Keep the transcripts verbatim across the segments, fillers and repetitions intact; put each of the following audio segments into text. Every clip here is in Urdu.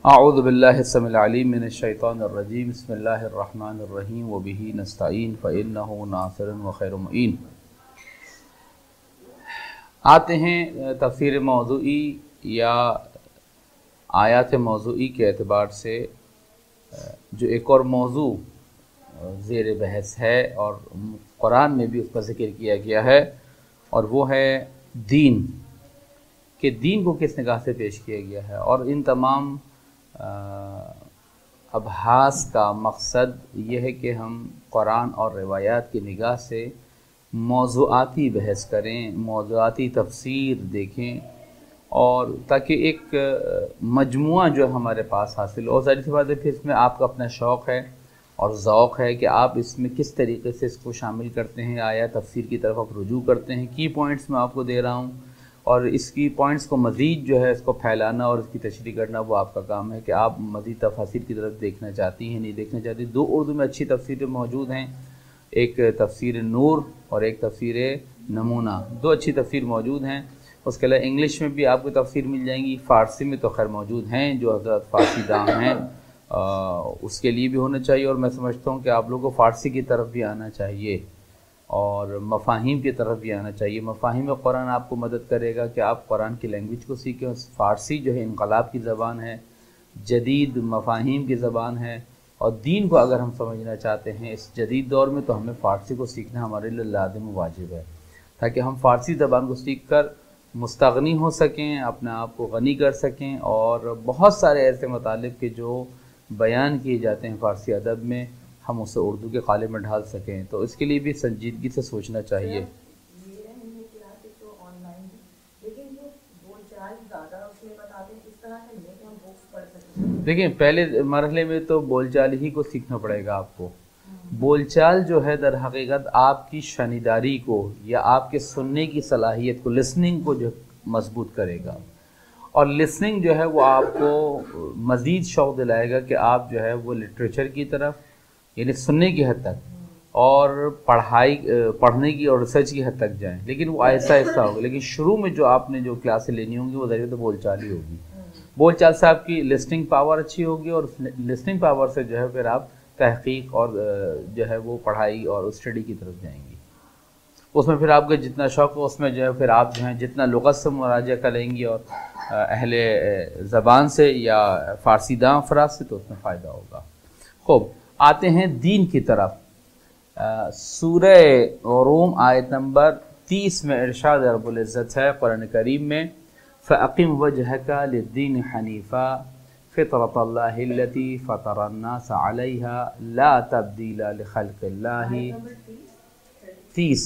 अऊज़ु बिल्लाहि अस्समीउल अलीम मिनश शैतानिर रजीम बिस्मिल्लाहिर रहमानिर रहीम व बिही नस्तईन फ़इन्नहु नासिरुन व खैरुम मुईन। आते हैं तफसीर मौज़ूई या आयात मौज़ूई के एतबार से जो एक और मौज़ू ज़ेर बहस है और कुरान में भी उसका ज़िक्र किया गया है, और वो है दीन कि दीन को किस निगाह से पेश किया गया है। और इन तमाम अबहास का मकसद ये है कि हम कुरान और रिवायात की निगाह से मौज़ूआती बहस करें, मौज़ूआती तफसीर देखें, और ताकि एक मजमुआ जो हमारे पास हासिल हो। ज़ाहिर सी बात है फिर इसमें आपका अपना शौक़ है और ज़ौक़ है कि आप इसमें किस तरीके से इसको शामिल करते हैं, आया तफसीर की तरफ आप रुजू करते हैं। की पॉइंट्स मैं आपको दे रहा हूँ और इसकी पॉइंट्स को मज़ीद जो है इसको फैलाना और इसकी तशरीह करना वो आपका काम है कि आप मज़ीद तफसीर की तरफ देखना चाहती हैं नहीं देखना चाहती। दो उर्दू में अच्छी तफसीरें मौजूद हैं, एक तफसीर नूर और एक तफसीर नमूना, दो अच्छी तफसीर मौजूद हैं। उसके अलावा इंग्लिश में भी आपको तफसीर मिल जाएंगी, फ़ारसी में तो खैर मौजूद हैं, जो हज़रत फ़ारसी दाम हैं उसके लिए भी होना चाहिए। और मैं समझता हूँ कि आप लोगों को फ़ारसी की तरफ भी आना चाहिए और मफ़ाहिम की तरफ भी आना चाहिए। मफ़ाहिम कुरान आपको मदद करेगा कि आप कुरान की लैंग्वेज को सीखें। फ़ारसी जो है इनकलाब की ज़बान है, जदीद मफ़ाहिम की ज़बान है, और दीन को अगर हम समझना चाहते हैं इस जदीद दौर में तो हमें फ़ारसी को सीखना हमारे लिए लाज़िम वाजिब है, ताकि हम फ़ारसी ज़बान को सीख कर मुस्तग़नी हो सकें, अपने आप को गनी कर सकें। और बहुत सारे ऐसे मतालिब के जो बयान किए जाते हैं फ़ारसी अदब में, हम उसे उर्दू के काले में ढाल सकें, तो इसके लिए भी संजीदगी से सोचना चाहिए। देखिए पहले मरहले में तो बोलचाल ही को सीखना पड़ेगा आपको। बोलचाल जो है दर हकीकत आपकी शनिदारी को या आपके सुनने की सलाहियत को, लिसनिंग को जो मजबूत करेगा, और लिसनिंग जो है वो आपको मज़ीद शौक़ दिलाएगा कि आप जो है वो लिटरेचर की तरफ यानी सुनने की हद तक और पढ़ाई पढ़ने की और रिसर्च की हद तक जाएं। लेकिन वो ऐसा ऐसा होगा। लेकिन शुरू में जो आपने जो क्लासें लेनी होंगी वो ज़रिए तो बोलचाल ही होगी। बोलचाल से आपकी लिसनिंग पावर अच्छी होगी और लिसनिंग पावर से जो है फिर आप तहक़ीक़ और जो है वो पढ़ाई और स्टडी की तरफ जाएंगी। उसमें फिर आपका जितना शौक़ हो उसमें जो है फिर आप जो है जितना लुग़त से मुराजा करेंगी और अहले ज़बान से या फ़ारसी दां अफराद से, तो उसमें फ़ायदा होगा। खूब, आते हैं दीन की तरफ। सूरह रूम आयत नंबर तीस में इरशाद रब्बुल इज़्ज़त है कुरान करीम में, फ़अक़िम वजहका लिद्दीन हनीफ़ा फ़ितरतल्लाहि अल्लती फ़तरन्नास अलैहा ला तब्दीला लिख़ल्क़िल्लाहि। तीस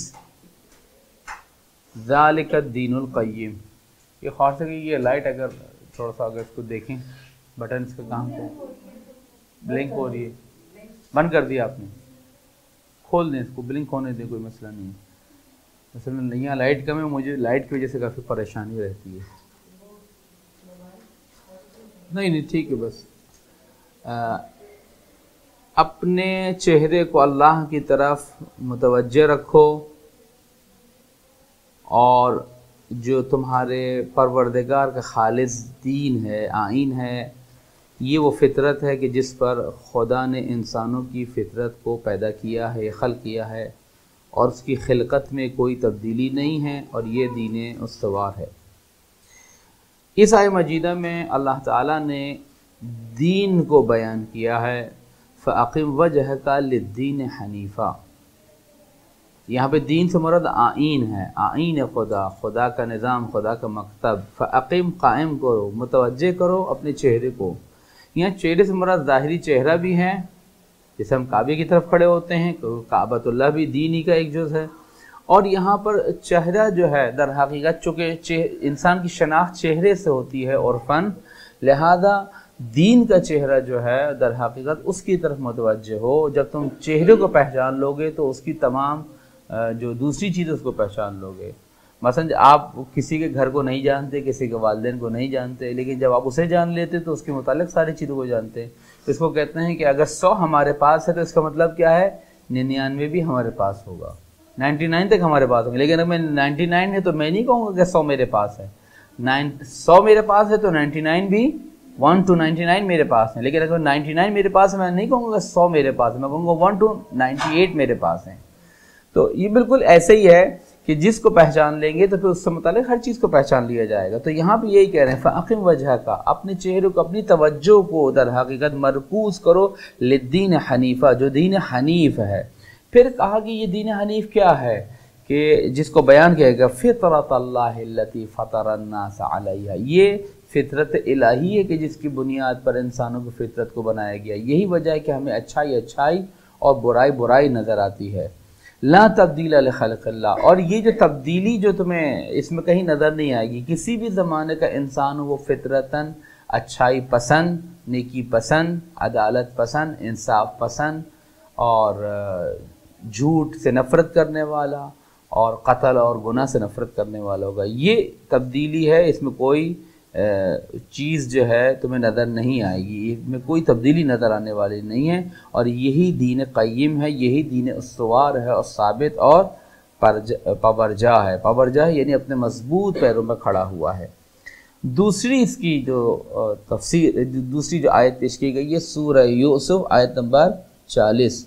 ज़ालिका दीनुल क़य्यिम। ये ख़ास है कि ये लाइट अगर थोड़ा सा अगर इसको देखें, बटन इसका कहाँ पे ब्लिंक हो रही है, बंद कर दिया आपने, खोल दें इसको, ब्लिंक होने दें, कोई मसला नहीं है। मसलन यहाँ लाइट कम है, मुझे लाइट की वजह से काफ़ी परेशानी रहती है। नहीं नहीं ठीक है, बस आ, अपने चेहरे को अल्लाह की तरफ मुतवज्जे रखो, और जो तुम्हारे परवरदिगार का खालिस दीन है, आइन है, ये वो फितरत है कि जिस पर खुदा ने इंसानों की फितरत को पैदा किया है, खल्क़ किया है, और उसकी खिलकत में कोई तब्दीली नहीं है, और ये दीन उस्तवार है। इस आयत मजीदा में अल्लाह ताला ने दीन को बयान किया है, फ़अक़िम वजहका लिद्दीन हनीफ़ा। यहाँ पे दीन से मुराद आइन है, आइन खुदा, खुदा का निज़ाम, खुदा का मकतब। फ़अक़िम कायम करो, मुतवज्जे करो अपने चेहरे को। यहाँ चेहरे से मुराद ज़ाहिरी चेहरा भी है, जैसे हम काबे की तरफ खड़े होते हैं, काबतुल्लाह भी दीन ही का एक जुज़ है। और यहाँ पर चेहरा जो है दर हकीकत चूँकि इंसान की शनाख्त चेहरे से होती है और फ़न, लिहाजा दीन का चेहरा जो है दर हकीकत उसकी तरफ मुतवज्जे हो। जब तुम चेहरे को पहचान लोगे तो उसकी तमाम जो दूसरी चीज़ उसको पहचान लोगे। मसलन आप किसी के घर को नहीं जानते, किसी के वालिदैन को नहीं जानते, लेकिन जब आप उसे जान लेते तो उसके मुतालिक सारी चीज़ों को जानते हैं। तो इसको कहते हैं कि अगर सौ हमारे पास है तो इसका मतलब क्या है, निन्यानवे भी हमारे पास होगा, नाइन्टी नाइन तक हमारे पास होंगे। लेकिन अगर मैं नाइन्टी नाइन है तो मैं नहीं कहूँगा कि सौ मेरे पास है, नाइन सौ मेरे पास है तो नाइन्टी नाइन भी ون ٹو نائنٹی نائن میرے پاس ہیں، لیکن اگر نائنٹی نائن میرے پاس ہے میں نہیں کہوں گا سو میرے پاس ہے، میں کہوں گا ون ٹو نائنٹی ایٹ میرے پاس ہیں۔ تو یہ بالکل ایسے ہی ہے کہ جس کو پہچان لیں گے تو پھر اس سے متعلق ہر چیز کو پہچان لیا جائے گا۔ تو یہاں پہ یہی کہہ رہے ہیں فَأَقِمْ وَجْهَكَ، اپنے چہرے کو، اپنی توجہ کو در حقیقت مرکوز کرو للدین حنیفہ، جو دین حنیف ہے۔ پھر کہا کہ یہ دین حنیف کیا ہے، کہ جس کو بیان کیا گیا فطرۃ اللہ التی فطر الناس علیہا، یہ فطرت الہی ہے کہ جس کی بنیاد پر انسانوں کی فطرت کو بنایا گیا۔ یہی وجہ ہے کہ ہمیں اچھائی اچھائی اور برائی برائی نظر آتی ہے۔ لا تبدیل لخلق اللہ، اور یہ جو تبدیلی جو تمہیں اس میں کہیں نظر نہیں آئے گی، کسی بھی زمانے کا انسان وہ فطرتاً اچھائی پسند، نیکی پسند، عدالت پسند، انصاف پسند اور جھوٹ سے نفرت کرنے والا اور قتل اور گناہ سے نفرت کرنے والا ہوگا۔ یہ تبدیلی ہے، اس میں کوئی چیز جو ہے تمہیں نظر نہیں آئے گی، اس میں کوئی تبدیلی نظر آنے والی نہیں ہے، اور یہی دین قیم ہے، یہی دین استوار ہے اور ثابت اور پابرجا ہے۔ پابرجا ہے یعنی اپنے مضبوط پیروں میں کھڑا ہوا ہے۔ دوسری اس کی جو تفسیر، دوسری جو آیت پیش کی گئی ہے سورہ یوسف آیت نمبر چالیس۔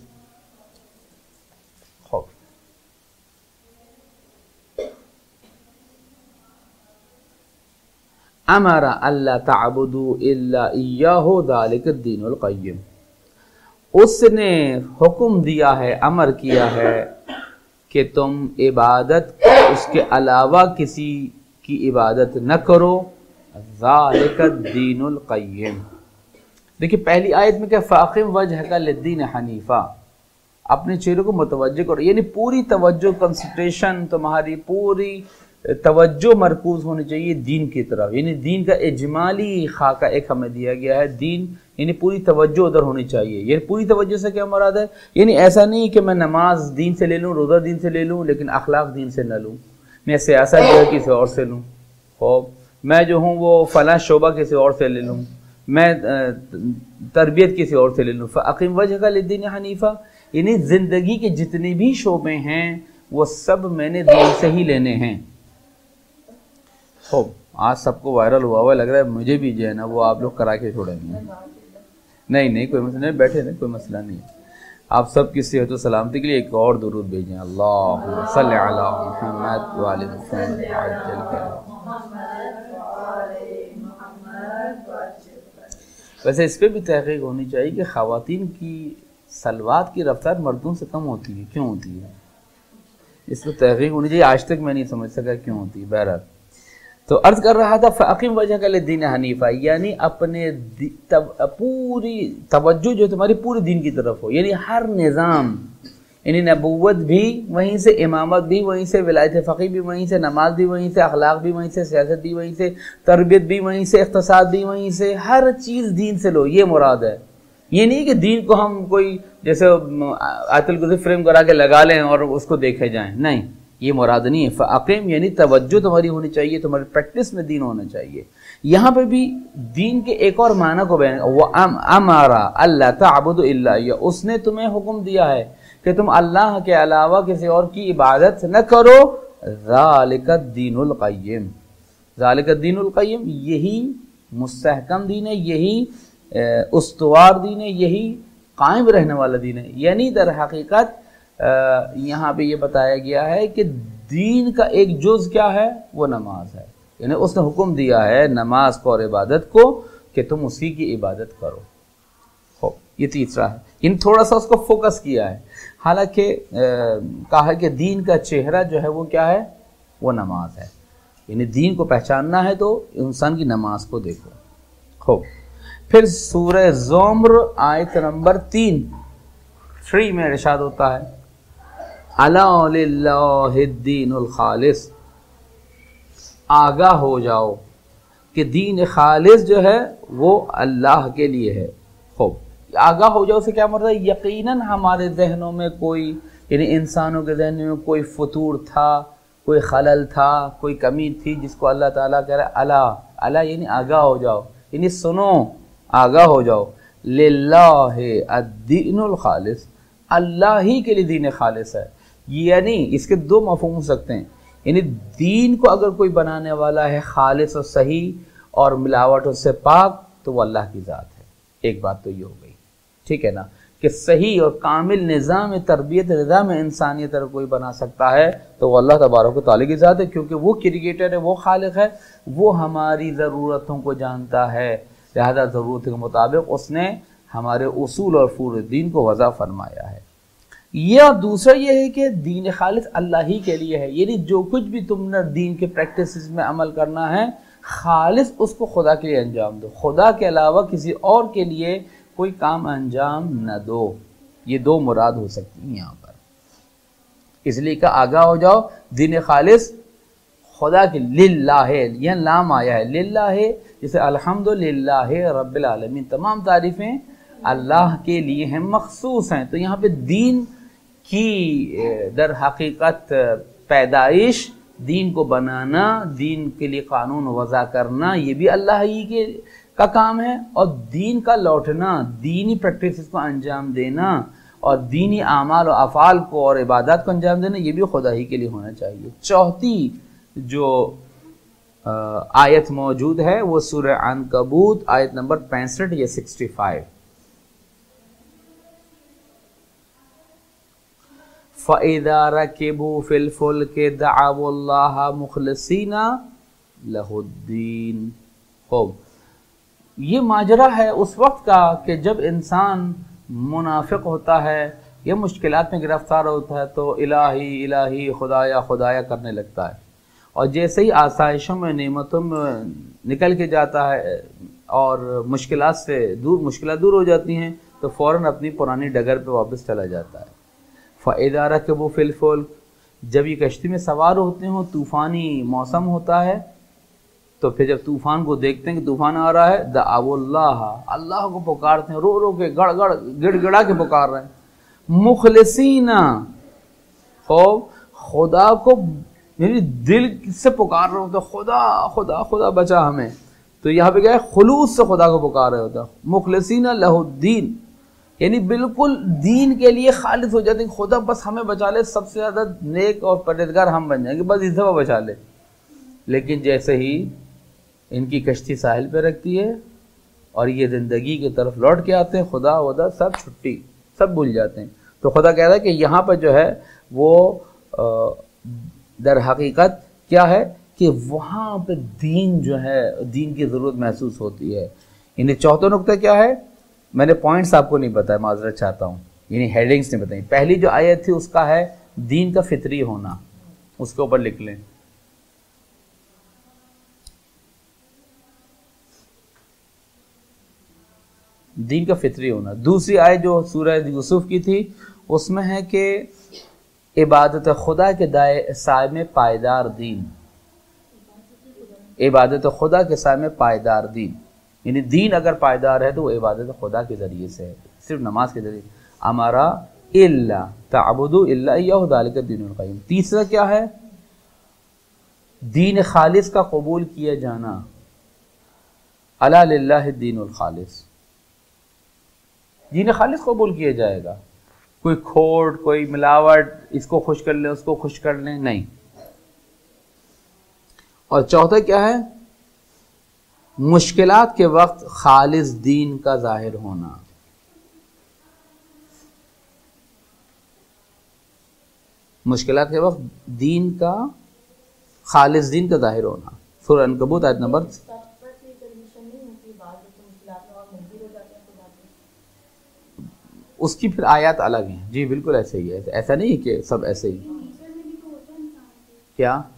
امر اللہ تعبدوا الا ایاہ ذالک الدین القیم، اس نے حکم دیا ہے، امر کیا ہے کہ تم عبادت اس کے علاوہ کسی کی عبادت نہ کرو، ذالک الدین القیم۔ دیکھیں پہلی آیت میں کہ فاقم وجہک للدین حنیفہ، اپنے چہرے کو متوجہ کرو، یعنی پوری توجہ، کنسنٹریشن، تمہاری پوری توجہ مرکوز ہونی چاہیے دین کی طرف، یعنی دین کا اجمالی خاکہ ایک ہمیں دیا گیا ہے، دین یعنی پوری توجہ ادھر ہونی چاہیے۔ یعنی پوری توجہ سے کیا مراد ہے، یعنی ایسا نہیں کہ میں نماز دین سے لے لوں، روزہ دین سے لے لوں لیکن اخلاق دین سے نہ لوں، میں سیاست جو ہے کسی اور سے لوں، خوب میں جو ہوں وہ فلاں شعبہ کسی اور سے لے لوں، میں تربیت کسی اور سے لے لوں۔ فَأَقِمْ وَجْهَكَ لِلدِّينِ حَنِيفًا، یعنی زندگی کے جتنے بھی شعبے ہیں وہ سب میں نے دین سے ہی لینے ہیں۔ خوب آج سب کو وائرل ہوا ہوا لگ رہا ہے، مجھے بھی جو ہے نا وہ آپ لوگ کرا کے چھوڑیں گے۔ نہیں نہیں کوئی مسئلہ نہیں، بیٹھے نہیں، کوئی مسئلہ نہیں ہے۔ آپ سب کی صحت و سلامتی کے لیے ایک اور درود بھیجیں، اللہم صلی علی محمد وعلی محمد عجل کریم۔ ویسے اس پہ بھی تحقیق ہونی چاہیے کہ خواتین کی سلوات کی رفتار مردوں سے کم ہوتی ہے، کیوں ہوتی ہے؟ اس پہ تحقیق ہونی چاہیے، آج تک میں نہیں سمجھ سکا کیوں ہوتی ہے۔ بہرحال تو عرض کر رہا تھا فَأَقِمْ وَجْهَكَ لِلدِّينِ حَنِيفًا، یعنی اپنے پوری توجہ جو تمہاری پوری دین کی طرف ہو، یعنی ہر نظام، یعنی نبوت بھی وہیں سے، امامت بھی وہیں سے، ولایت فقیہ بھی وہیں سے، نماز بھی وہیں سے، اخلاق بھی وہیں سے، سیاست بھی وہیں سے، تربیت بھی وہیں سے، اقتصاد بھی وہیں سے، ہر چیز دین سے لو، یہ مراد ہے۔ یہ نہیں کہ دین کو ہم کوئی جیسے آیت الکرسی فریم کرا کے لگا لیں اور اس کو دیکھے جائیں، نہیں، یہ مراد نہیں ہے۔ فَأَقِمْ یعنی توجہ تمہاری ہونی چاہیے، تمہاری پریکٹس میں دین ہونا چاہیے۔ یہاں پہ بھی دین کے ایک اور معنی کو بیان، وَأَمَرَ أَلَّا تَعْبُدُوا إِلَّا إِيَّاهُ، اس نے تمہیں حکم دیا ہے کہ تم اللہ کے علاوہ کسی اور کی عبادت نہ کرو، ذَلِكَ الدِّينُ الْقَيِّمُ، ذَلِكَ الدِّينُ الْقَيِّمُ، یہی مستحکم دین ہے، یہی استوار دین ہے، یہی قائم رہنے والا دین ہے۔ یعنی در حقیقت یہاں پہ یہ بتایا گیا ہے کہ دین کا ایک جز کیا ہے، وہ نماز ہے، یعنی اس نے حکم دیا ہے نماز کو اور عبادت کو کہ تم اسی کی عبادت کرو۔ ہو یہ تیسرا ہے، ان تھوڑا سا اس کو فوکس کیا ہے، حالانکہ کہا ہے کہ دین کا چہرہ جو ہے وہ کیا ہے، وہ نماز ہے، یعنی دین کو پہچاننا ہے تو انسان کی نماز کو دیکھو۔ ہو پھر سورہ زمر آیت نمبر تین تھری میں ارشاد ہوتا ہے الا للہ الدین الخالص، آگاہ ہو جاؤ کہ دین خالص جو ہے وہ اللہ کے لیے ہے۔ خوب آگاہ ہو جاؤ سے کیا مراد ہے، یقیناً ہمارے ذہنوں میں کوئی، یعنی انسانوں کے ذہنوں میں کوئی فطور تھا، کوئی خلل تھا، کوئی کمی تھی جس کو اللہ تعالیٰ کہہ رہا ہے الا، الا یعنی آگاہ ہو جاؤ، یعنی سنو، آگاہ ہو جاؤ، للہ الدین الخالص، اللہ ہی کے لیے دین خالص ہے۔ یعنی اس کے دو مفہوم ہو سکتے ہیں، یعنی دین کو اگر کوئی بنانے والا ہے خالص اور صحیح اور ملاوٹ اس سے پاک، تو تو وہ اللہ کی ذات ہے. ایک بات تو یہ ہو گئی, ٹھیک ہے نا, کہ صحیح اور کامل نظام تربیت نظام انسانیت اگر کوئی بنا سکتا ہے تو وہ اللہ تبارک و تعالیٰ کی ذات ہے, کیونکہ وہ کریٹر ہے, وہ خالق ہے, وہ ہماری ضرورتوں کو جانتا ہے, لہذا ضرورت کے مطابق اس نے ہمارے اصول اور پورے دین کو وضع فرمایا ہے. یا دوسرا یہ ہے کہ دین خالص اللہ ہی کے لیے ہے, یعنی جو کچھ بھی تم نے دین کے پریکٹسز میں عمل کرنا ہے خالص اس کو خدا کے لیے انجام دو, خدا کے علاوہ کسی اور کے لیے کوئی کام انجام نہ دو. یہ دو مراد ہو سکتی ہیں یہاں پر, اس لیے کہ آگاہ ہو جاؤ دین خالص خدا کے للہ ہے, یہ لام آیا ہے للہ ہے, جسے الحمدللہ رب العالمین, تمام تعریفیں اللہ کے لیے ہیں, مخصوص ہیں. تو یہاں پہ دین کی در حقیقت پیدائش, دین کو بنانا, دین کے لیے قانون وضع کرنا, یہ بھی اللہ ہی کے کا کام ہے, اور دین کا لوٹنا, دینی پریکٹسز کو انجام دینا اور دینی اعمال و افعال کو اور عبادات کو انجام دینا, یہ بھی خدا ہی کے لیے ہونا چاہیے. چوتھی جو آیت موجود ہے وہ سورہ عنکبوت آیت نمبر پینسٹھ یا سکسٹی فائیو. فَإِذَا رَكِبُوا فِي الْفُلْكِ دَعَوُا اللَّهَ مُخْلِصِينَ لَهُ الدِّينَ. خوب, یہ ماجرا ہے اس وقت کا کہ جب انسان منافق ہوتا ہے یا مشکلات میں گرفتار ہوتا ہے تو الہی الہی خدایا خدایا کرنے لگتا ہے, اور جیسے ہی آسائشوں میں نعمتوں میں نکل کے جاتا ہے اور مشکلات سے دور مشکلات دور ہو جاتی ہیں تو فوراً اپنی پرانی ڈگر پہ واپس چلا جاتا ہے. فَإِذَا رَكِبُوا فِي الْفُلْكِ, جب یہ کشتی میں سوار ہوتے ہوں, طوفانی موسم ہوتا ہے, تو پھر جب طوفان کو دیکھتے ہیں کہ طوفان آ رہا ہے, دعوا اللہ, اللہ کو پکارتے ہیں, رو رو کے گڑ گڑ گڑ گڑا کے پکار رہے ہیں. مخلصین, خوب خدا کو یعنی دل سے پکار رہے ہوتے ہیں, خدا خدا خدا بچا ہمیں. تو یہاں پہ کیا ہے, خلوص سے خدا کو پکار رہے ہوتا ہے. مخلصین لہ الدین, یعنی بالکل دین کے لیے خالص ہو جاتے ہیں, خدا بس ہمیں بچا لے, سب سے زیادہ نیک اور پرہیزگار ہم بن جائیں گے, بس اس دفعہ بچا لے. لیکن جیسے ہی ان کی کشتی ساحل پہ رکھتی ہے اور یہ زندگی کی طرف لوٹ کے آتے ہیں, خدا ودا سب چھٹی, سب بھول جاتے ہیں. تو خدا کہتا ہے کہ یہاں پر جو ہے وہ در حقیقت کیا ہے کہ وہاں پہ دین جو ہے, دین کی ضرورت محسوس ہوتی ہے. یعنی چوتھا نقطہ کیا ہے, میں نے پوائنٹس آپ کو نہیں بتایا, معذرت چاہتا ہوں, یعنی ہیڈنگس نہیں بتائیں. پہلی جو آیت تھی اس کا ہے دین کا فطری ہونا, اس کے اوپر لکھ لیں. دین کا فطری ہونا. دوسری آیت جو سورہ یوسف کی تھی اس میں ہے کہ عبادت خدا کے دائیں سائے میں پائیدار دین, عبادت خدا کے سائے میں پائیدار دین, یعنی دین اگر پائیدار ہے تو وہ عبادت خدا کے ذریعے سے ہے, صرف نماز کے ذریعے. امارا الا تعبدوا الا اياه ذلك الدين القيم. تیسرا کیا ہے, دین خالص کا قبول کیا جانا, الا للہ الدین الخالص, دین خالص قبول کیا جائے گا, کوئی کھوٹ کوئی ملاوٹ, اس کو خوش کر لیں اس کو خوش کر لیں, نہیں. اور چوتھا کیا ہے, مشکلات کے وقت خالص دین کا ظاہر ہونا. مشکلات کے وقت دین کا خالص دین کا ظاہر ہونا. سورہ عنکبوت آیت نمبر, اس کی پھر آیات الگ ہیں. جی بالکل ایسے ہی ہے, ایسا نہیں کہ سب ایسے ہی. کیا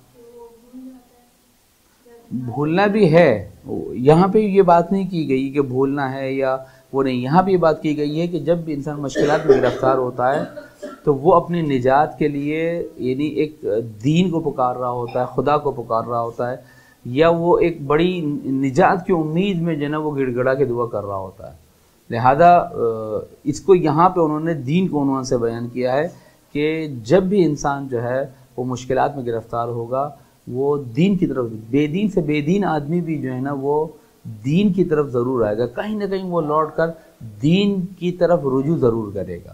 بھولنا بھی ہے, یہاں پہ یہ بات نہیں کی گئی کہ بھولنا ہے یا وہ نہیں, یہاں پہ یہ بات کی گئی ہے کہ جب بھی انسان مشکلات میں گرفتار ہوتا ہے تو وہ اپنی نجات کے لیے یعنی ایک دین کو پکار رہا ہوتا ہے, خدا کو پکار رہا ہوتا ہے, یا وہ ایک بڑی نجات کی امید میں جو ہے نا وہ گڑ گڑا کے دعا کر رہا ہوتا ہے. لہذا اس کو یہاں پہ انہوں نے دین کو عنوان سے بیان کیا ہے کہ جب بھی انسان جو ہے وہ مشکلات میں گرفتار ہوگا وہ دین کی طرف, بے دین سے بے دین آدمی بھی جو ہے نا وہ دین کی طرف ضرور آئے گا, کہیں نہ کہیں وہ لوٹ کر دین کی طرف رجوع ضرور کرے گا.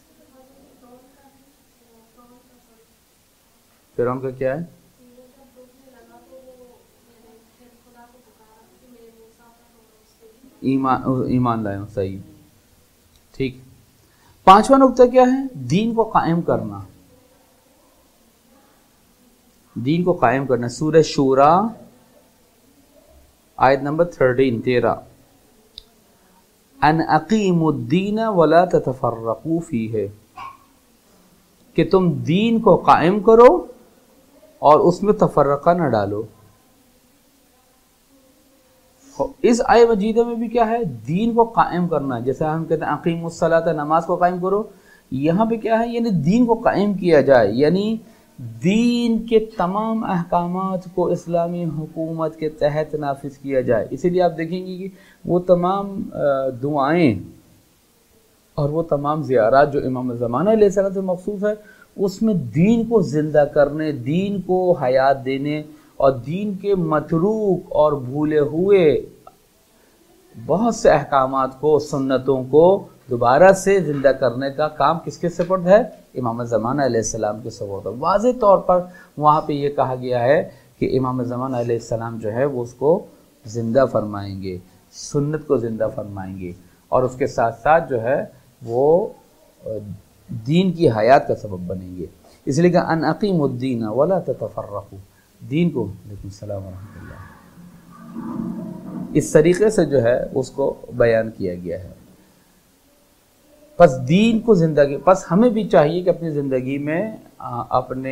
فرعون کا کیا ہے, ایمان ایمان لائے ہوں. صحیح ٹھیک. پانچواں نقطہ کیا ہے؟ دین کو قائم کرنا. دین کو قائم کرنا. سورہ شورا آیت نمبر تھرٹین تیرہ. ان اقیموا الدین ولا تتفرقوا فیہ، کہ تم دین کو قائم کرو اور اس میں تفرقہ نہ ڈالو. اس آیت مجیدہ میں بھی کیا ہے؟ دین کو قائم کرنا. جیسے ہم کہتے ہیں اقیموا الصلاۃ، نماز کو قائم کرو، یہاں پہ کیا ہے؟ یعنی دین کو قائم کیا جائے، یعنی دین کے تمام احکامات کو اسلامی حکومت کے تحت نافذ کیا جائے. اسی لیے آپ دیکھیں گے کہ وہ تمام دعائیں اور وہ تمام زیارات جو امام زمانہ علیہ السلام سے مخصوص ہے، اس میں دین کو زندہ کرنے، دین کو حیات دینے اور دین کے متروک اور بھولے ہوئے بہت سے احکامات کو، سنتوں کو دوبارہ سے زندہ کرنے کا کام کس کے سپرد ہے؟ امام زمانہ علیہ السلام کے سپرد ہے. واضح طور پر وہاں پہ یہ کہا گیا ہے کہ امام زمانہ علیہ السلام جو ہے وہ اس کو زندہ فرمائیں گے، سنت کو زندہ فرمائیں گے، اور اس کے ساتھ ساتھ جو ہے وہ دین کی حیات کا سبب بنیں گے. اس لیے کہ ان اقیموا الدین ولا تتفرقوا، دین کو، علیکم السلام ورحمۃ اللہ، اس طریقے سے جو ہے اس کو بیان کیا گیا ہے. پس دین کو زندگی، پس ہمیں بھی چاہیے کہ اپنی زندگی میں اپنے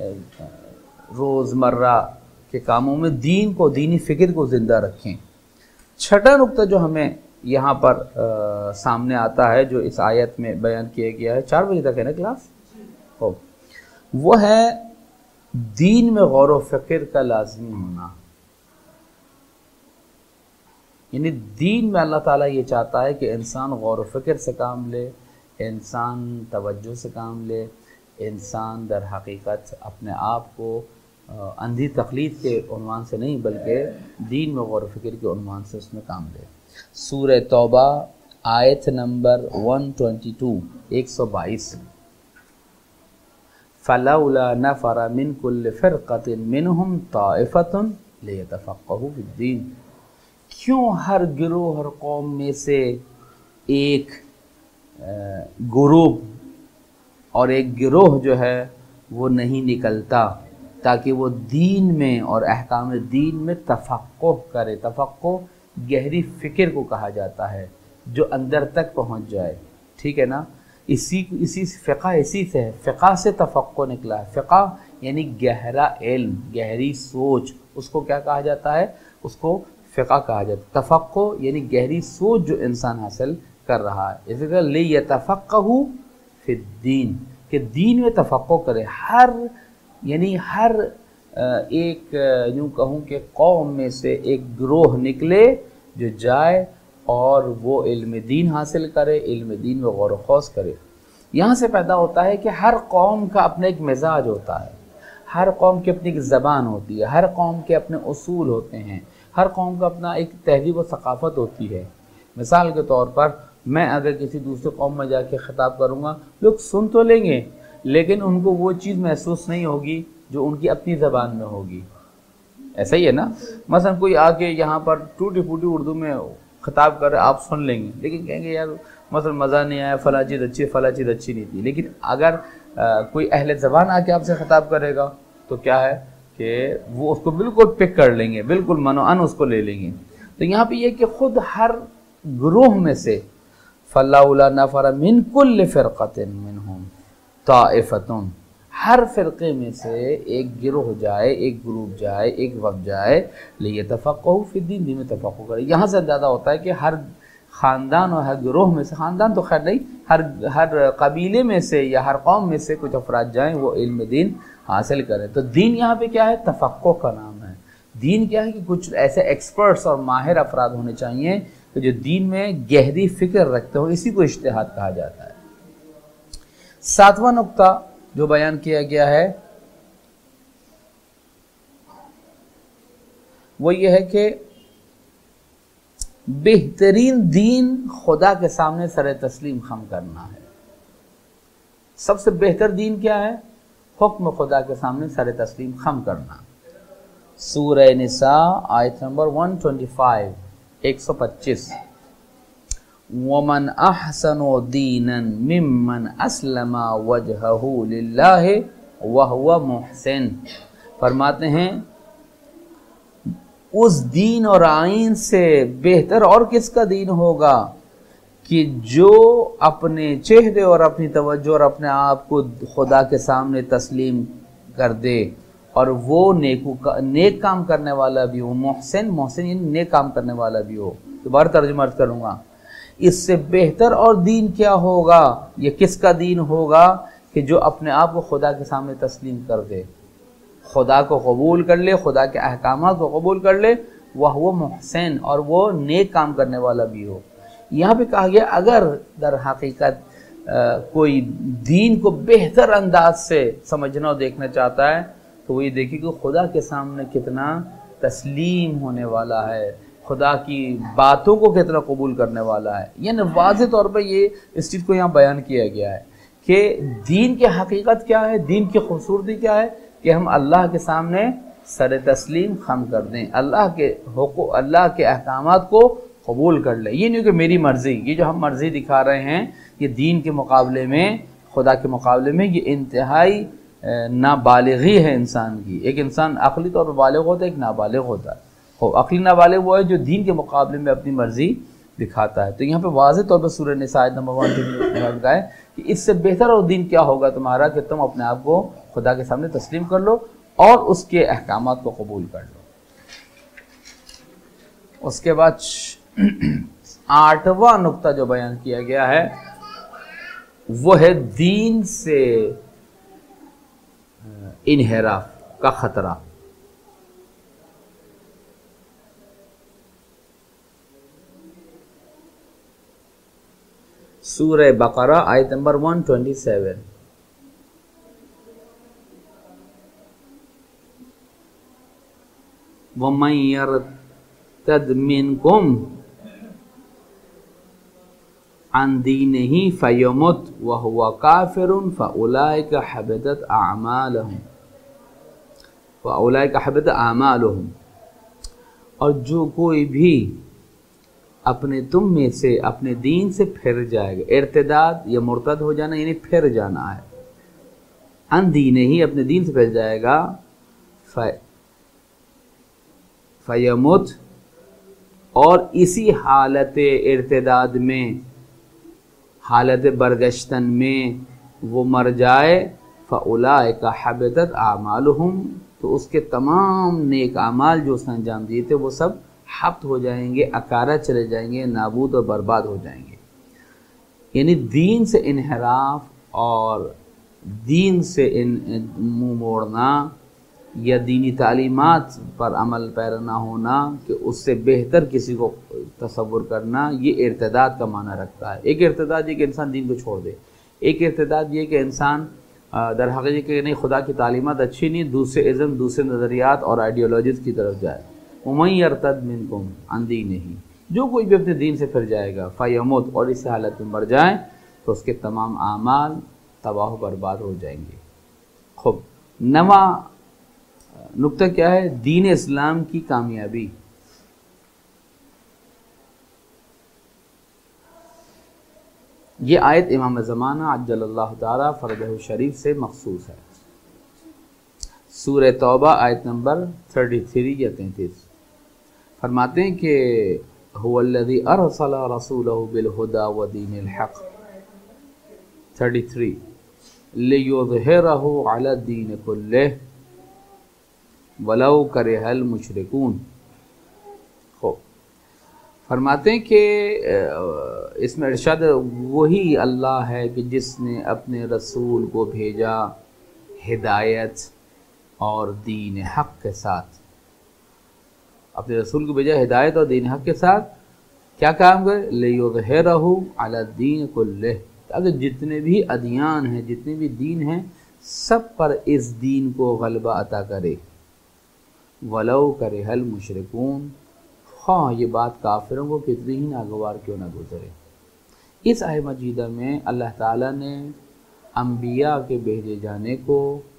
روزمرہ کے کاموں میں دین کو، دینی فکر کو زندہ رکھیں. چھٹا نقطہ جو ہمیں یہاں پر سامنے آتا ہے، جو اس آیت میں بیان کیا گیا ہے، چار بجے تک ہے نا کلاس، وہ ہے دین میں غور و فکر کا لازمی ہونا. یعنی دین میں اللہ تعالیٰ یہ چاہتا ہے کہ انسان غور و فکر سے کام لے، انسان توجہ سے کام لے، انسان در حقیقت اپنے آپ کو اندھی تقلید کے عنوان سے نہیں بلکہ دین میں غور و فکر کے عنوان سے اس میں کام لے. سورہ توبہ آیت نمبر ایک سو بائیس، ایک سو بائیس. فَلَوْلَا نَفَرَ مِن كُلِّ فِرْقَةٍ مِّنْهُمْ طَائِفَةٌ لِيَتَفَقَّهُوا فِي الدِّينِ، کیوں ہر گروہ، ہر قوم میں سے ایک گروپ اور ایک گروہ جو ہے وہ نہیں نکلتا تاکہ وہ دین میں اور احکام دین میں تفقہ کرے. تفقہ گہری فکر کو کہا جاتا ہے، جو اندر تک پہنچ جائے. ٹھیک ہے نا؟ اسی اسی فقہ اسی سے ہے، فقہ سے تفقہ نکلا ہے. فقہ یعنی گہرا علم، گہری سوچ، اس کو کیا کہا جاتا ہے؟ اس کو فقہ کہا جاتا ہے. تفقہ یعنی گہری سوچ جو انسان حاصل کر رہا ہے. اسی طرح لِيَتَفَقَّهُوا فِي الدِّينِ، کہ دین میں تفقہ کرے. ہر یعنی ہر ایک یوں کہوں کہ قوم میں سے ایک گروہ نکلے جو جائے اور وہ علم دین حاصل کرے، علم دین میں غور و خوض کرے. یہاں سے پیدا ہوتا ہے کہ ہر قوم کا اپنا ایک مزاج ہوتا ہے، ہر قوم کی اپنی ایک زبان ہوتی ہے، ہر قوم کے اپنے اصول ہوتے ہیں، ہر قوم کا اپنا ایک تہذیب و ثقافت ہوتی ہے. مثال کے طور پر میں اگر کسی دوسرے قوم میں جا کے خطاب کروں گا، لوگ سن تو لیں گے لیکن ان کو وہ چیز محسوس نہیں ہوگی جو ان کی اپنی زبان میں ہوگی. ایسا ہی ہے نا؟ مثلا کوئی آ کے یہاں پر ٹوٹی پھوٹی اردو میں خطاب کر رہے، آپ سن لیں گے لیکن کہیں گے یار مثلا مزہ نہیں آیا، فلاں چیز اچھی، فلاں چیز اچھی نہیں تھی. لیکن اگر کوئی اہل زبان آ کے آپ سے خطاب کرے گا تو کیا ہے کہ وہ اس کو بالکل پک کر لیں گے، بالکل منوعن اس کو لے لیں گے. تو یہاں پہ یہ کہ خود ہر گروہ میں سے فَلَوْلَا نَفَرَ مِن كُلِّ فِرْقَةٍ مِّنْهُمْ طَائِفَةٌ، ہر فرقے میں سے ایک گروہ جائے، ایک گروپ جائے، ایک وقت جائے، لِيَتَفَقَّهُوا فِي الدِّينِ، دین میں تفقہ کرے. یہاں سے اندازہ ہوتا ہے کہ ہر خاندان اور ہر گروہ میں سے، خاندان تو خیر نہیں، ہر ہر قبیلے میں سے یا ہر قوم میں سے کچھ افراد جائیں، وہ علم دین حاصل کریں. تو دین یہاں پہ کیا ہے؟ تفقہ کا نام ہے. دین کیا ہے کہ کچھ ایسے ایکسپرٹس اور ماہر افراد ہونے چاہیے کہ جو دین میں گہری فکر رکھتے ہو، اسی کو اجتہاد کہا جاتا ہے. ساتواں نقطہ جو بیان کیا گیا ہے وہ یہ ہے کہ بہترین دین خدا کے سامنے سر تسلیم خم کرنا ہے. سب سے بہتر دین کیا ہے؟ حکم خدا کے سامنے سر تسلیم خم کرنا. سورہ نساء آیت نمبر ایک سو پچیس، ایک سو پچیس. ومن احسن دینا ممن اسلم وجہہ للہ وہو محسن، فرماتے ہیں اس دین اور آئین سے بہتر اور کس کا دین ہوگا کہ جو اپنے چہرے اور اپنی توجہ اور اپنے آپ کو خدا کے سامنے تسلیم کر دے اور وہ نیکو نیک کام کرنے والا بھی ہو، محسن محسن یعنی نیک کام کرنے والا بھی ہو۔ دوبارہ ترجمہ عرض کروں گا، اس سے بہتر اور دین کیا ہوگا، یہ کس کا دین ہوگا کہ جو اپنے آپ کو خدا کے سامنے تسلیم کر دے، خدا کو قبول کر لے، خدا کے احکامات کو قبول کر لے، وہ محسن اور وہ نیک کام کرنے والا بھی ہو۔ یہاں پہ کہا گیا اگر در حقیقت کوئی دین کو بہتر انداز سے سمجھنا اور دیکھنا چاہتا ہے تو وہ یہ دیکھے کہ خدا کے سامنے کتنا تسلیم ہونے والا ہے، خدا کی باتوں کو کتنا قبول کرنے والا ہے۔ یعنی واضح طور پر یہ اس چیز کو یہاں بیان کیا گیا ہے کہ دین کی حقیقت کیا ہے، دین کی خوبصورتی کیا ہے کہ ہم اللہ کے سامنے سر تسلیم خم کر دیں، اللہ کے حقوق اللہ کے احکامات کو قبول کر لیں۔ یہ نہیں کہ میری مرضی، یہ جو ہم مرضی دکھا رہے ہیں یہ دین کے مقابلے میں، خدا کے مقابلے میں یہ انتہائی نابالغی ہے انسان کی۔ ایک انسان عقلی طور پر بالغ ہوتا ہے، ایک نابالغ ہوتا ہے۔ وہ عقلی نابالغ وہ ہے جو دین کے مقابلے میں اپنی مرضی دکھاتا ہے۔ تو یہاں پہ واضح طور پر سورہ نساء آیت نمبر ون ٹو ہے کہ اس سے بہتر اور دین کیا ہوگا تمہارا کہ تم اپنے آپ کو خدا کے سامنے تسلیم کر لو اور اس کے احکامات کو قبول کر لو۔ اس کے بعد آٹھواں نقطہ جو بیان کیا گیا ہے وہ ہے دین سے انحراف کا خطرہ۔ سورہ بقرہ آیت نمبر ایک سو سیئیس۔ وَمَن يَرْتَدْ مِنْكُمْ عَنْ دِينِهِ فَيَمُتْ وَهُوَ كَافِرٌ فَأُولَئِكَ حَبِطَتْ أَعْمَالُهُمْ فَأُولَئِكَ حَبِطَتْ أَعْمَالُهُمْ، اور جو کوئی بھی اپنے تم میں سے اپنے دین سے پھر جائے گا، ارتداد یا مرتد ہو جانا یعنی پھر جانا ہے، عن دینہ اپنے دین سے پھر جائے گا، فیمت اور اسی حالت ارتداد میں، حالت برگشتن میں وہ مر جائے، فَأُولَئِكَ حَبِطَتْ أَعْمَالُهُمْ، تو اس کے تمام نیک اعمال جو اس نے انجام دیے تھے وہ سب حبط ہو جائیں گے، اکارہ چلے جائیں گے، نابود اور برباد ہو جائیں گے۔ یعنی دین سے انحراف اور دین سے منہ موڑنا یا دینی تعلیمات پر عمل پیرا نہ ہونا کہ اس سے بہتر کسی کو تصور کرنا، یہ ارتداد کا معنی رکھتا ہے۔ ایک ارتداد یہ کہ انسان دین کو چھوڑ دے، ایک ارتداد یہ کہ انسان در حقیقت کہ نہیں خدا کی تعلیمات اچھی نہیں، دوسرے ازم دوسرے نظریات اور آئیڈیالوجیز کی طرف جائے۔ وَمَن يَرْتَدْ مِنْكُمْ عَنْ دِينِهِ، جو کوئی بھی اپنے دین سے پھر جائے گا، فَيَمُتْ اور اس حالت میں مر جائے تو اس کے تمام اعمال تباہ و برباد ہو جائیں گے۔ خوب، نواں نقطہ کیا ہے؟ دین اسلام کی کامیابی۔ یہ آیت امام زمانہ عجل اللہ تعالی فرجہ شریف سے مخصوص ہے۔ سورہ توبہ آیت نمبر تینتیس یا تینتیس فرماتے ہیں کہ هو الذی ارسل رسولہ بالہدی ودین الحق، تینتیس لیظہرہ علی الدین کلہ ولو کرہ المشرکون۔ خوب، فرماتے ہیں کہ اس میں ارشاد وہی اللہ ہے کہ جس نے اپنے رسول کو بھیجا ہدایت اور دین حق کے ساتھ، اپنے رسول کو بھیجا ہدایت اور دین حق کے ساتھ، کیا کام کرے؟ لیظہرہ علی الدین کلہ، تاکہ جتنے بھی ادیان ہیں، جتنے بھی دین ہیں، سب پر اس دین کو غلبہ عطا کرے۔ وَلَوْ كَرِهَ الْمُشْرِكُونَ، خواہ یہ بات کافروں کو کتنی ہی ناگوار کیوں نہ گزرے۔ اس آیت مجیدہ میں اللہ تعالیٰ نے انبیاء کے بھیجے جانے کو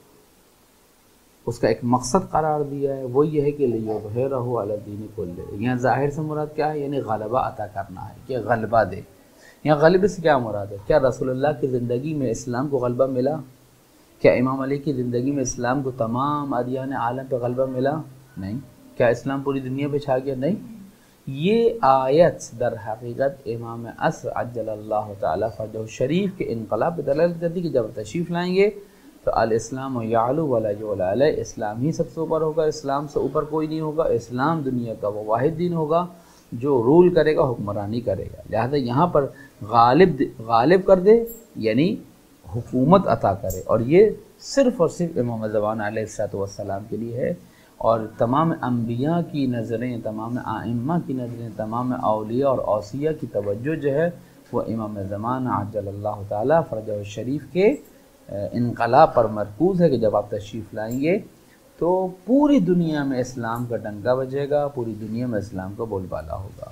اس کا ایک مقصد قرار دیا ہے، وہ یہ ہے کہ لِيُظْهِرَهُ عَلَى الدِّينِ كُلِّهِ۔ یہاں ظاہر سے مراد کیا ہے؟ یعنی غلبہ عطا کرنا ہے، کہ غلبہ دے۔ یہاں غالب سے کیا مراد ہے؟ کیا رسول اللہ کی زندگی میں اسلام کو غلبہ ملا؟ کیا امام علی کی زندگی میں اسلام کو تمام ادیان عالم پہ غلبہ ملا؟ نہیں۔ کیا اسلام پوری دنیا پہ چھا گیا؟ نہیں۔ یہ آیت در حقیقت امام عصر عجل اللہ تعالیٰ فرجہ الشریف کے انقلاب پہ دلالت کرتی کہ جب تشریف لائیں گے تو الاسلام یعلو ولا یعلی علیہ، اسلام ہی سب سے اوپر ہوگا، اسلام سے اوپر کوئی نہیں ہوگا، اسلام دنیا کا وہ واحد دین ہوگا جو رول کرے گا، حکمرانی کرے گا۔ لہذا یہاں پر غالب غالب کر دے یعنی حکومت عطا کرے، اور یہ صرف اور صرف امام زمان علیہ الصلوۃ والسلام کے لیے ہے، اور تمام انبیاء کی نظریں، تمام ائمہ کی نظریں، تمام اولیاء اور اوصیاء کی توجہ جو ہے وہ امام زمان عجل اللہ تعالیٰ فرجہ الشریف کے انقلاب پر مرکوز ہے کہ جب آپ تشریف لائیں گے تو پوری دنیا میں اسلام کا ڈنکا بجے گا، پوری دنیا میں اسلام کا بول بالا ہوگا۔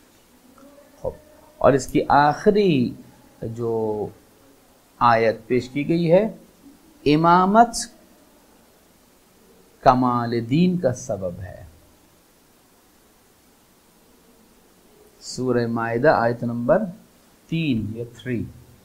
اور اس کی آخری جو آیت پیش کی گئی ہے، امامت کمال دین کا سبب ہے، سورہ مائدہ آیت نمبر تین یا تھری۔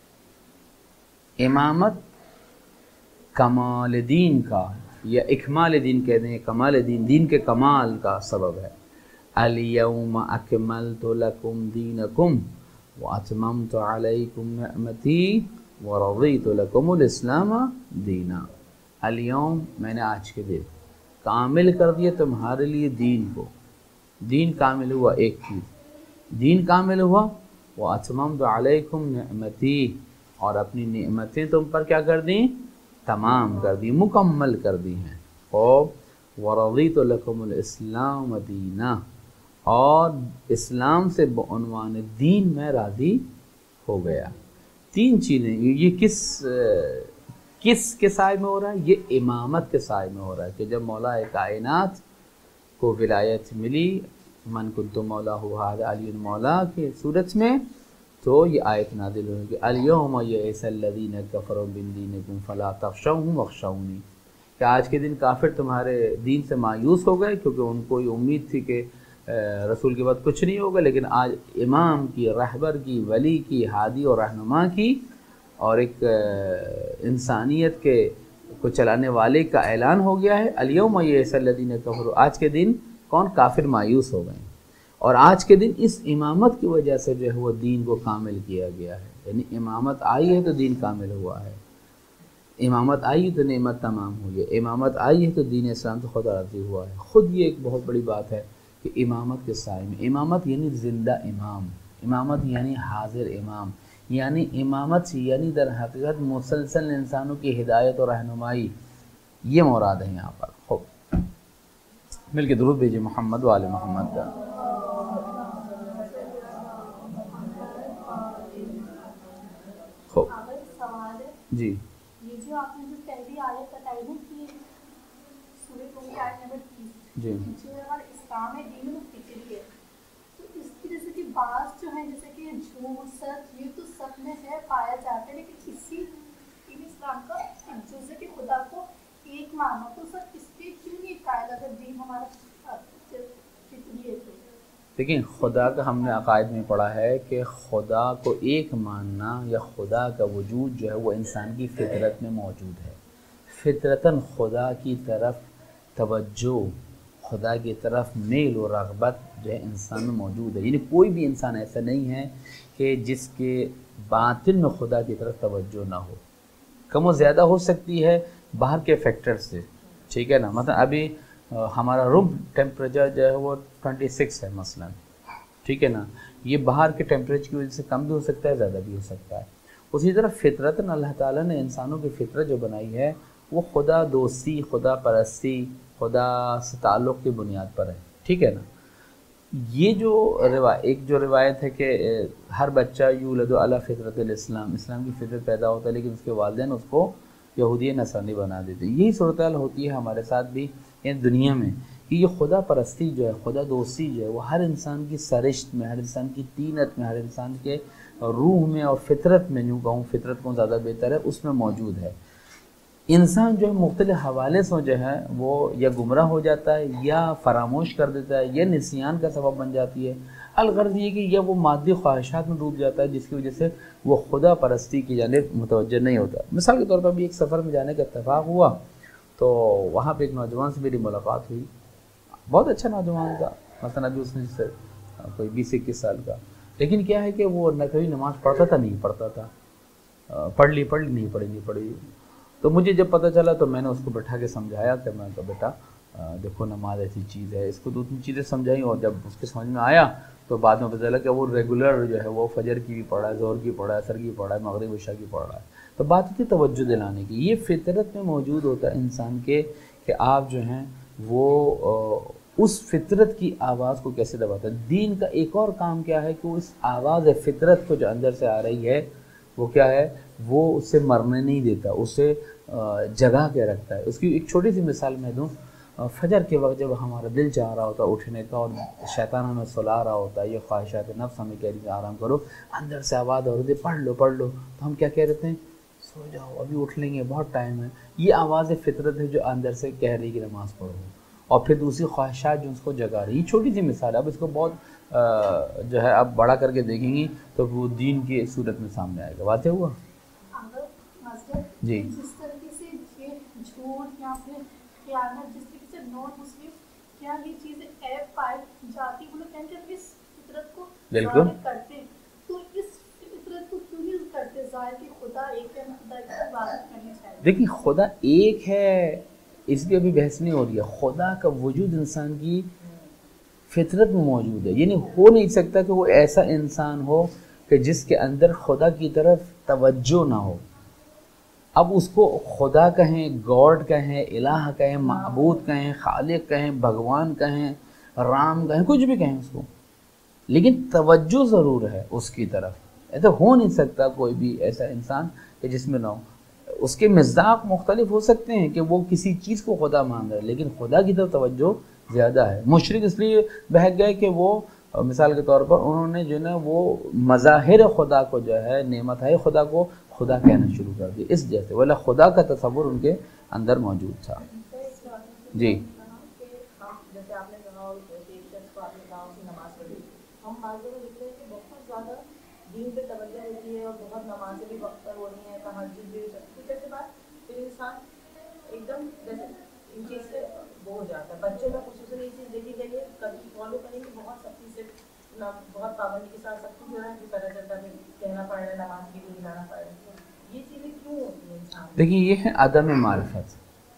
امامت کمال دین کا یا اکمال دین کہتے ہیں، کمال دین، دین کے کمال کا سبب ہے۔ الیوم اکملت لکم دینکم واتممت علیکم نعمتی ورضیت لکم الاسلام دینا۔ الیوم، میں نے آج کے دن کامل کر دیا تمہارے لیے دین کو۔ دین کامل ہوا، ایک چیز دین کامل ہوا، واتممت علیکم نعمتی، اور اپنی نعمتیں تم پر کیا کر دیں؟ تمام کر دی، مکمل کر دی ہیں۔ اور وَرَضِيتُ لَكُمُ الْإِسْلَامَ دِينًا، اور اسلام سے بعنوان دین میں راضی ہو گیا۔ تین چیزیں، یہ کس کس کے سائے میں ہو رہا ہے؟ یہ امامت کے سائے میں ہو رہا ہے کہ جب مولا کائنات کو ولایت ملی، من کنت مولا ھذا علی مولا کی صورت میں، تو یہ آیت نازل ہوئی کہ الیوم یئس الذین کفروا من دینکم فلا تخشوهم واخشونی، کہ آج کے دن کافر تمہارے دین سے مایوس ہو گئے کیونکہ ان کو یہ امید تھی کہ رسول کے بعد کچھ نہیں ہوگا، لیکن آج امام کی، رہبر کی، ولی کی، ہادی اور رہنما کی اور ایک انسانیت کے کو چلانے والے کا اعلان ہو گیا ہے۔ الیوم یئس الذین کفروا، آج کے دن کون؟ کافر مایوس ہو گئے، اور آج کے دن اس امامت کی وجہ سے جو ہے وہ دین کو کامل کیا گیا ہے، یعنی امامت آئی ہے تو دین کامل ہوا ہے، امامت آئی ہے تو نعمت تمام ہوئی ہے، امامت آئی ہے تو دین اسلام تو خود راضی ہوا ہے۔ خود یہ ایک بہت بڑی بات ہے کہ امامت کے سائے میں، امامت یعنی زندہ امام، امامت یعنی حاضر امام، یعنی امامت یعنی در حقیقت مسلسل انسانوں کی ہدایت اور رہنمائی، یہ مراد ہے یہاں پر۔ خوب مل کے درود بھیجیے محمد و آل محمد کا۔ خوب جی، یہ جو آپ نے جو پہلی آیت بتائی نا کہ سورہ کوئی آیت نمبر تیس، جی، جو ہمارا اسلام ہے دین و فکری ہے، تو اس کی جیسے کہ بعض جو ہیں جیسے کہ جھوٹ سچ یہ تو سب میں ہے پایا جاتا ہے، لیکن اسی دین اسلام کا جیسے کہ خدا کو ایک ماننا، تو سر اس پہ کیوں نہیں قائل اگر دین ہمارا فکری ہے تو؟ دیکھیں خدا کا ہم نے عقائد میں پڑھا ہے کہ خدا کو ایک ماننا یا خدا کا وجود جو ہے وہ انسان کی فطرت میں موجود ہے، فطرتاً خدا کی طرف توجہ، خدا کی طرف میل و رغبت جو ہے انسان میں موجود ہے، یعنی کوئی بھی انسان ایسا نہیں ہے کہ جس کے باطن میں خدا کی طرف توجہ نہ ہو، کم و زیادہ ہو سکتی ہے باہر کے فیکٹر سے، ٹھیک ہے نا، مثلا ابھی ہمارا روم ٹیمپریچر جو ہے وہ چھبیس ہے مثلا، ٹھیک ہے نا، یہ باہر کے ٹیمپریچر کی وجہ سے کم بھی ہو سکتا ہے، زیادہ بھی ہو سکتا ہے۔ اسی طرح فطرتاً اللہ تعالیٰ نے انسانوں کی فطرت جو بنائی ہے وہ خدا دوستی، خدا پرستی، خدا سے تعلق کی بنیاد پر ہے، ٹھیک ہے نا۔ یہ جو روایت ایک جو روایت ہے کہ ہر بچہ یولد علی فطرت الاسلام، اسلام کی فطرت پیدا ہوتا ہے لیکن اس کے والدین اس کو یہودی نصرانی بنا دیتے ہیں، یہی صورتحال ہوتی ہے ہمارے ساتھ بھی یعنی دنیا میں، کہ یہ خدا پرستی جو ہے، خدا دوستی جو ہے وہ ہر انسان کی سرشت میں، ہر انسان کی طینت میں، ہر انسان کے روح میں اور فطرت میں، یوں کہوں فطرت کو زیادہ بہتر ہے، اس میں موجود ہے۔ انسان جو ہے مختلف حوالے سے جو ہے وہ یا گمراہ ہو جاتا ہے یا فراموش کر دیتا ہے یا نسیان کا سبب بن جاتی ہے۔ الغرض یہ کہ یا وہ مادی خواہشات میں ڈوب جاتا ہے جس کی وجہ سے وہ خدا پرستی کی جانب متوجہ نہیں ہوتا. مثال کے طور پر بھی ایک سفر میں جانے کا اتفاق ہوا تو وہاں پہ ایک نوجوان سے میری ملاقات ہوئی. بہت اچھا نوجوان تھا، مثلا ابھی اس نے جس سے کوئی بیس اکیس سال کا، لیکن کیا ہے کہ وہ نہ کبھی نماز پڑھتا تھا نہیں پڑھتا تھا، پڑھ لی پڑھ لی نہیں پڑھی نہیں پڑھی. تو مجھے جب پتہ چلا تو میں نے اس کو بٹھا کے سمجھایا کہ میں تو بیٹا دیکھو نماز ایسی چیز ہے. اس کو دو تین چیزیں سمجھائی اور جب اس کے سمجھ میں آیا تو بعد میں پتہ چلا کہ وہ ریگولر جو ہے وہ فجر کی بھی پڑھا ہے، ظہر کی پڑھا ہے، عصر کی پڑھا ہے، مغرب عشاء کی پڑھ رہا ہے. تو بات ہوتی ہے توجہ دلانے کی. یہ فطرت میں موجود ہوتا ہے انسان کے کہ آپ جو ہیں وہ اس فطرت کی آواز کو کیسے دباتا ہے. دین کا ایک اور کام کیا ہے کہ وہ اس آواز فطرت کو جو اندر سے آ رہی ہے وہ کیا ہے، وہ اسے مرنے نہیں دیتا، اسے جگا کے رکھتا ہے. اس کی ایک چھوٹی سی مثال میں دوں. فجر کے وقت جب ہمارا دل چاہ رہا ہوتا ہے اٹھنے کا اور شیطان ہمیں سلا رہا ہوتا ہے، یہ خواہشات نفس ہمیں کہہ رہی ہے آرام کرو، اندر سے آواز ہو رہی ہے پڑھ لو پڑھ لو، تو ہم کیا کہہ رہتے ہیں سو جاؤ ابھی اٹھ لیں گے بہت ٹائم ہے. یہ آواز فطرت ہے جو اندر سے کہہ رہی ہے کہ نماز پڑھو. اور پھر دوسری خواہشات جو اس کو جگا رہی. یہ چھوٹی سی مثال ہے، اب اس کو بہت جو ہے اب بڑا کر کے دیکھیں گی تو وہ دین کی صورت میں سامنے آئے گا. واضح ہوا؟ جی جس طریقے سے یہ جھوٹ یا پھر خیانت جس طریقے سے نان مسلم کیا یہ چیزیں ایپ پائی جاتی وہ لوگ کہیں کہ اس فطرت کو بالکل کرتے ہیں، تو اس فطرت کو کیوں نہیں کرتے ظاہر کہ خدا ایک ہے، خدا کی عبادت کرنی چاہیے. دیکھیں خدا ایک ہے اس لیے ابھی بحث نہیں ہو رہی ہے. خدا کا وجود انسان کی فطرت میں موجود ہے. یعنی ہو نہیں سکتا کہ وہ ایسا انسان ہو کہ جس کے اندر خدا کی طرف توجہ نہ ہو. اب اس کو خدا کہیں، گاڈ کہیں، الہ کہیں، معبود کہیں، خالق کہیں، بھگوان کہیں، رام کہیں، کچھ بھی کہیں اس کو، لیکن توجہ ضرور ہے اس کی طرف. ایسا ہو نہیں سکتا کوئی بھی ایسا انسان کہ جس میں نہ ہو. اس کے مصداق مختلف ہو سکتے ہیں کہ وہ کسی چیز کو خدا مان رہے ہیں لیکن خدا کی طرف توجہ زیادہ ہے. مشرک اس لیے بہک گئے کہ وہ مثال کے طور پر انہوں نے جو ہے وہ مظاہر خدا کو جو ہے نعمت ہے خدا کو خدا کہنا شروع کر دیا اس جیسے، ولا خدا کا تصور ان کے اندر موجود تھا. جی جیسے آپ نے کہا ایک شخص کو آپ نے کہا اسے نماز پڑھی، ہم بعض لوگ دیکھتے ہیں کہ بہت زیادہ دین پہ توجہ ہوتی ہے اور بہت نمازیں بھی وقت پر ہو رہی ہیں، تہجد بھی کچھ ایسے بات پھر انسان ایک دم جیسے ان چیز سے وہ ہو جاتا ہے. بچوں میں خصوصاً یہ چیز دیکھی گئی ہے کبھی فالو کریں گے بہت سختی سے بہت پابندی کے ساتھ سب کچھ ہو رہا ہے پھر پتہ چلتا ہے کہنا پڑ رہا ہے نماز کے لیے ہلانا پڑ رہا ہے. یہ چیزیں کیوں ہوتی ہیں انسان؟ دیکھیں یہ ہے عدم معرفت.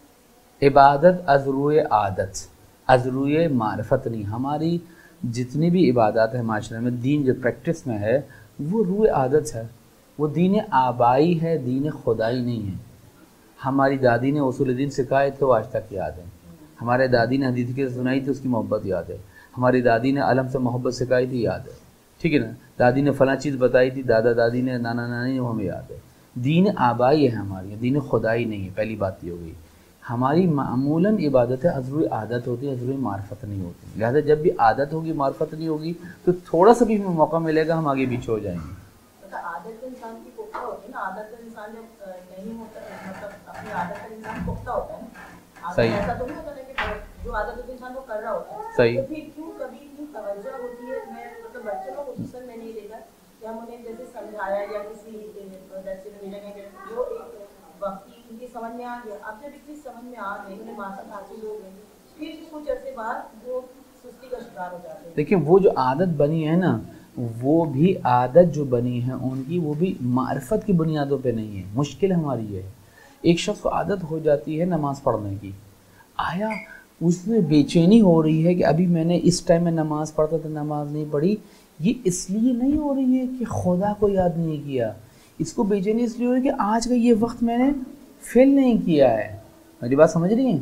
عبادت از روئے عادت، از روئے معرفت نہیں. ہماری جتنی بھی عبادات ہے معاشرے میں، دین جو پریکٹس میں ہے وہ روئے عادت ہے، وہ دین آبائی ہے، دین خدائی نہیں ہے. ہماری دادی نے اصول دین سکھائے تھے وہ آج تک یاد ہے. ہمارے دادی نے حدیث کی سنائی تھی اس کی محبت یاد ہے. ہماری دادی نے علم سے محبت سکھائی تھی یاد ہے. ٹھیک ہے نا. دادی نے فلاں چیز بتائی تھی، دادا دادی نے، نانا نانی نے، وہ ہمیں یاد ہے. دین آبائی ہے ہماری، دین خدائی نہیں ہے. پہلی بات یہ ہو گئی. ہماری معمولاً عبادتیں ضروری عادت ہوتی ہے، ضروری معرفت نہیں ہوتی. لہٰذا جب بھی عادت ہوگی معرفت نہیں ہوگی تو تھوڑا سا بھی ہمیں موقع ملے گا ہم آگے پیچھے ہو جائیں گے. عادت انسان کی پختہ ہوتی ہے نا. عادت انسان جب نہیں ہوتا مطلب اپنی عادت پر انسان پختہ ہوتا ہے نا. صحیح. ایسا تو نہیں ہوتا ہے کہ جو عادت ہوتی ہے انسان وہ کر رہا ہوتا ہے. صحیح. تو پھر کیوں کبھی اتنی توجہ ہوتی ہے؟ میں مطلب بچوں کو خصوصاً میں نہیں دیکھا کہ ہم انہیں جیسے سمجھایا یا کسی درس میں ملیں گے جو ایک وقتی ان کی سمجھ میں آ گیا. اب جب اتنی سمجھ میں آ گئی انہیں معرفت حاصل ہو گئی پھر کچھ عرصے بعد وہ سستی کا شکار ہو جاتے ہیں. دیکھیں وہ جو عادت بنی ہے نا، وہ بھی عادت جو بنی ہے ان کی وہ بھی معرفت کی بنیادوں پہ نہیں ہے. مشکل ہماری ہے. ایک شخص کو عادت ہو جاتی ہے نماز پڑھنے کی، آیا اس میں بے چینی ہو رہی ہے کہ ابھی میں نے اس ٹائم میں نماز پڑھتا تھا نماز نہیں پڑھی. یہ اس لیے نہیں ہو رہی ہے کہ خدا کو یاد نہیں کیا، اس کو بے چینی اس لیے ہو رہی ہے کہ آج کا یہ وقت میں نے فیل نہیں کیا ہے. میری بات سمجھ رہی ہیں؟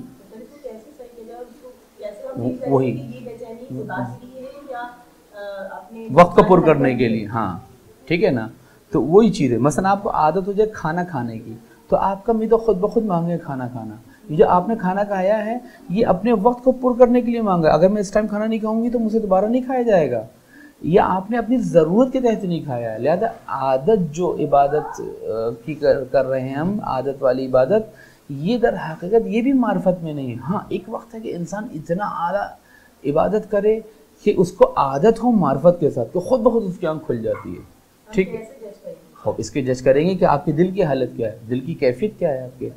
وہی وقت کو پر کرنے کے لیے. ہاں ٹھیک ہے نا. تو وہی چیز ہے. مثلا آپ کو عادت ہو جائے کھانا کھانے کی تو آپ کا میدہ خود بخود مانگے کھانا کھانا. یہ جو آپ نے کھانا کھایا ہے یہ اپنے وقت کو پر کرنے کے لیے مانگا. اگر میں اس ٹائم کھانا نہیں کھاؤں گی تو مجھے دوبارہ نہیں کھایا جائے گا. یا آپ نے اپنی ضرورت کے تحت نہیں کھایا ہے. لہذا عادت جو عبادت کی کر رہے ہیں ہم، عادت والی عبادت، یہ در حقیقت یہ بھی معرفت میں نہیں ہے. ہاں ایک وقت ہے کہ انسان اتنا اعلیٰ عبادت کرے، کہ اس کو عادت ہو معرفت کے ساتھ، کہ خود بخود اس کی آنکھ کھل جاتی ہے. ٹھیک ہے، خوب اس کے جج کریں گے کہ آپ کے دل کی حالت کیا ہے، دل کی کیفیت کیا ہے آپ کے.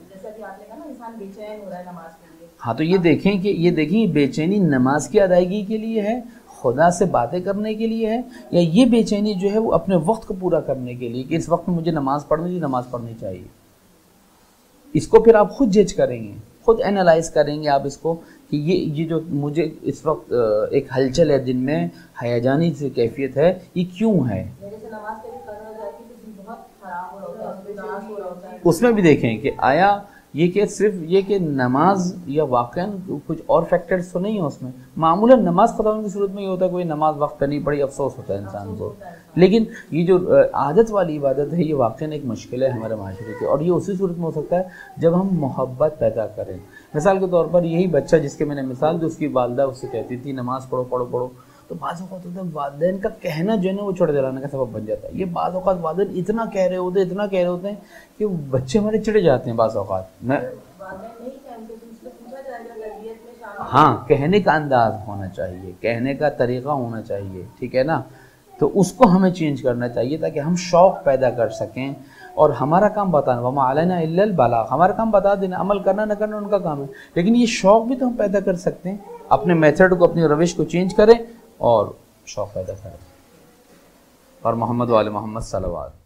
ہاں تو یہ دیکھیں کہ یہ دیکھیں بے چینی نماز کی ادائیگی کے لیے ہے، خدا سے باتیں کرنے کے لیے ہے، یا یہ بے چینی جو ہے وہ اپنے وقت کو پورا کرنے کے لیے کہ اس وقت میں مجھے نماز پڑھنی نماز پڑھنی چاہیے. اس کو پھر آپ خود جج کریں گے، خود اینالائز کریں گے آپ اس کو کہ یہ یہ جو مجھے اس وقت ایک ہلچل ہے دن میں، ہیجانی سی کیفیت ہے، یہ کیوں ہے. اس میں بھی دیکھیں کہ آیا یہ کہ صرف یہ کہ نماز یا واقعاً کچھ اور فیکٹرز تو نہیں ہیں اس میں. معمولاً نماز قضا کی صورت میں یہ ہوتا ہے کوئی نماز وقت پہ نہیں پڑھی، افسوس ہوتا ہے انسان کو. لیکن یہ جو عادت والی عبادت ہے یہ واقعاً ایک مشکل ہے ہمارے معاشرے کی، اور یہ اسی صورت میں ہو سکتا ہے جب ہم محبت پیدا کریں. مثال کے طور پر یہی بچہ جس کے میں نے مثال دی، اس کی والدہ اس سے کہتی تھی نماز پڑھو پڑھو پڑھو، تو بعض اوقات ہوتا ہے والدین کا کہنا جو ہے نا وہ چڑ دلانے کا سبب بن جاتا ہے. یہ بعض اوقات والدین اتنا کہہ رہے ہوتے ہیں اتنا کہہ رہے ہوتے ہیں کہ بچے ہمارے چڑ جاتے ہیں بعض اوقات. میں ہاں کہنے کا انداز ہونا چاہیے، کہنے کا طریقہ ہونا چاہیے، ٹھیک ہے نا. تو اس کو ہمیں چینج کرنا چاہیے تاکہ ہم شوق پیدا کر سکیں. اور ہمارا کام بتانا، وما علینا الا البلاغ، ہمارا کام بتا دینا، عمل کرنا نہ کرنا ان کا کام ہے. لیکن یہ شوق بھی تو ہم پیدا کر سکتے ہیں، اپنے میتھڈ کو اپنی روش کو چینج کریں اور شوق پیدا کریں. اور محمد وآل محمد صلوات.